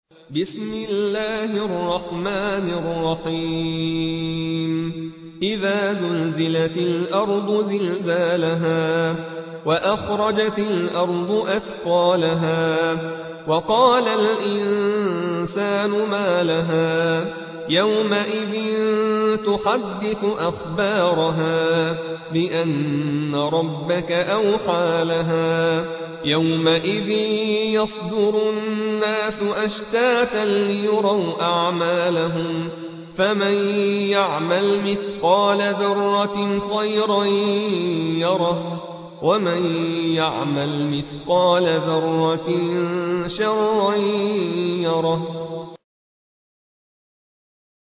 بسم الله الرحمن الرحيم إذا زلزلت الأرض زلزالها وأخرجت الأرض أثقالها وقال الإنسان ما لها يومئذ تحدث أخبارها بأن ربك أوحى لها يومئذ يصدر الناس أشتاتا ليروا أعمالهم فمن يعمل مثقال ذرة خيرا يره ومن يعمل مثقال ذرة شرا يره